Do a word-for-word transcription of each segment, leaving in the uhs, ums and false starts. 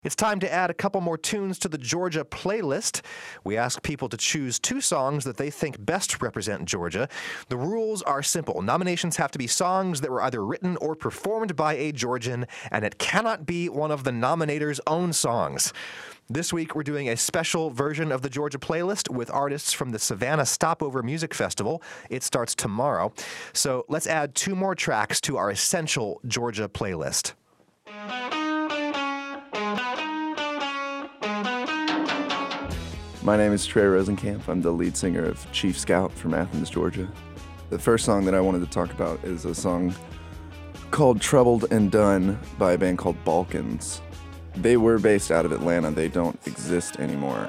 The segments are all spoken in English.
It's time to add a couple more tunes to the Georgia playlist. We ask people to choose two songs that they think best represent Georgia. The rules are simple. Nominations have to be songs that were either written or performed by a Georgian, and it cannot be one of the nominator's own songs. This week, we're doing a special version of the Georgia playlist with artists from the Savannah Stopover Music Festival. It starts tomorrow. So let's add two more tracks to our essential Georgia playlist. My name is Trey Rosenkamp. I'm the lead singer of Chief Scout from Athens, Georgia. The first song that I wanted to talk about is a song called Troubled and Done by a band called Balkans. They were based out of Atlanta. They don't exist anymore.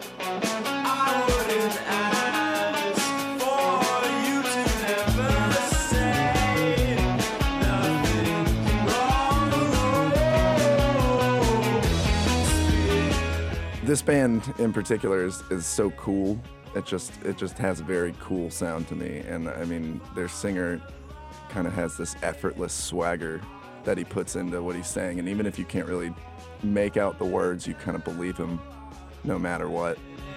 This band in particular is, is so cool. It just it just has a very cool sound to me. And I mean, their singer kind of has this effortless swagger that he puts into what he's saying. And even if you can't really make out the words, you kind of believe him no matter what.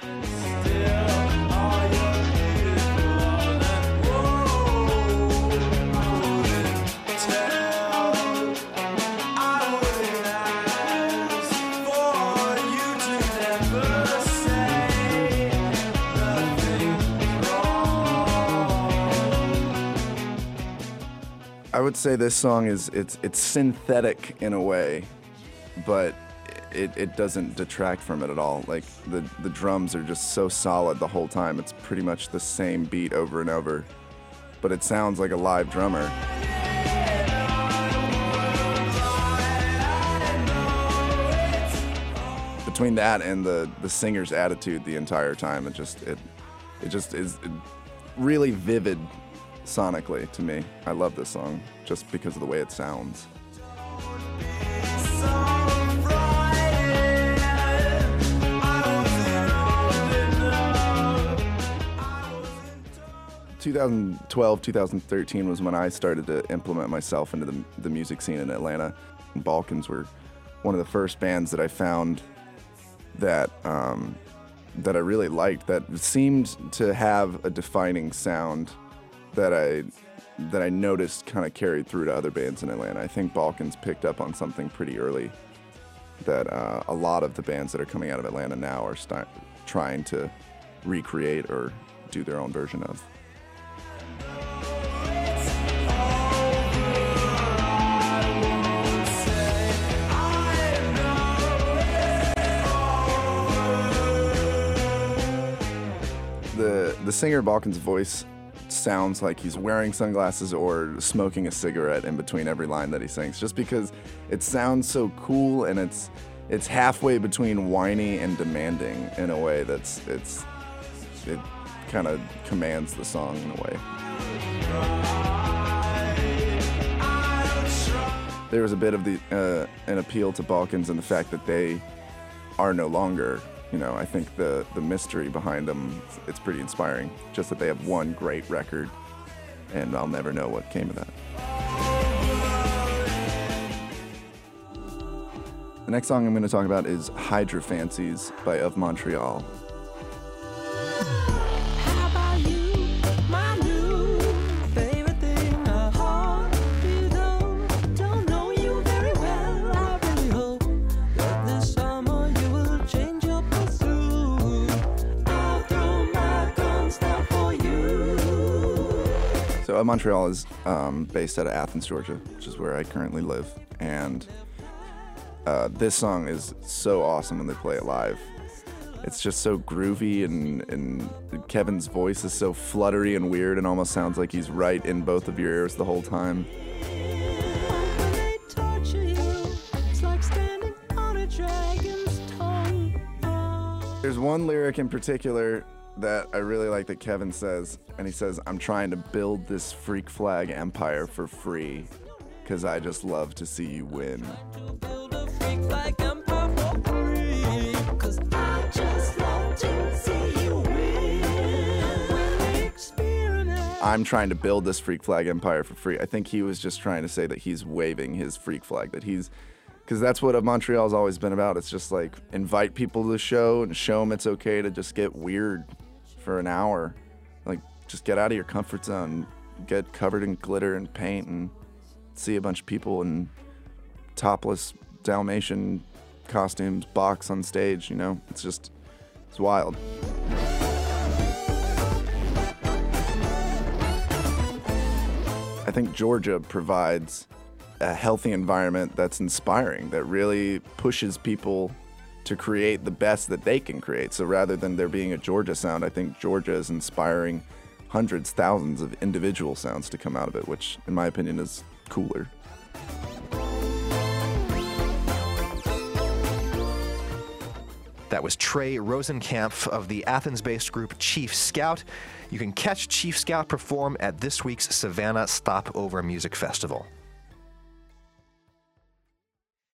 I would say this song is it's it's synthetic in a way, but it, it doesn't detract from it at all. Like the, the drums are just so solid the whole time. It's pretty much the same beat over and over, but it sounds like a live drummer. Between that and the, the singer's attitude the entire time, it just it it just is really vivid sonically to me. I love this song just because of the way it sounds. twenty twelve, twenty thirteen was when I started to implement myself into the, the music scene in Atlanta. Balkans were one of the first bands that I found that um, that I really liked, that seemed to have a defining sound that I that I noticed kind of carried through to other bands in Atlanta. I think Balkans picked up on something pretty early that uh, a lot of the bands that are coming out of Atlanta now are start, trying to recreate or do their own version of. The, the singer Balkans' voice sounds like he's wearing sunglasses or smoking a cigarette in between every line that he sings, just because it sounds so cool, and it's it's halfway between whiny and demanding in a way that's it's it kind of commands the song in a way. There was a bit of the uh, an appeal to Balkans in the fact that they are no longer. You know, I think the, the mystery behind them, it's pretty inspiring. Just that they have one great record, and I'll never know what came of that. The next song I'm going to talk about is Hydra Fancies by Of Montreal. So uh, Montreal is um, based out of Athens, Georgia, which is where I currently live. And uh, this song is so awesome when they play it live. It's just so groovy, and, and Kevin's voice is so fluttery and weird and almost sounds like he's right in both of your ears the whole time. There's one lyric in particular that I really like that Kevin says, and he says, "I'm trying to build this freak flag empire for free, because I just love to see you win." I'm trying to build this freak flag empire for free. I think he was just trying to say that he's waving his freak flag, that he's because that's what Montreal's always been about. It's just like invite people to the show and show them it's okay to just get weird for an hour. Like, just get out of your comfort zone, get covered in glitter and paint, and see a bunch of people in topless Dalmatian costumes box on stage, you know? It's just, it's wild. I think Georgia provides a healthy environment that's inspiring, that really pushes people to create the best that they can create. So rather than there being a Georgia sound, I think Georgia is inspiring hundreds, thousands of individual sounds to come out of it, which in my opinion is cooler. That was Trey Rosenkampf of the Athens-based group Chief Scout. You can catch Chief Scout perform at this week's Savannah Stopover Music Festival.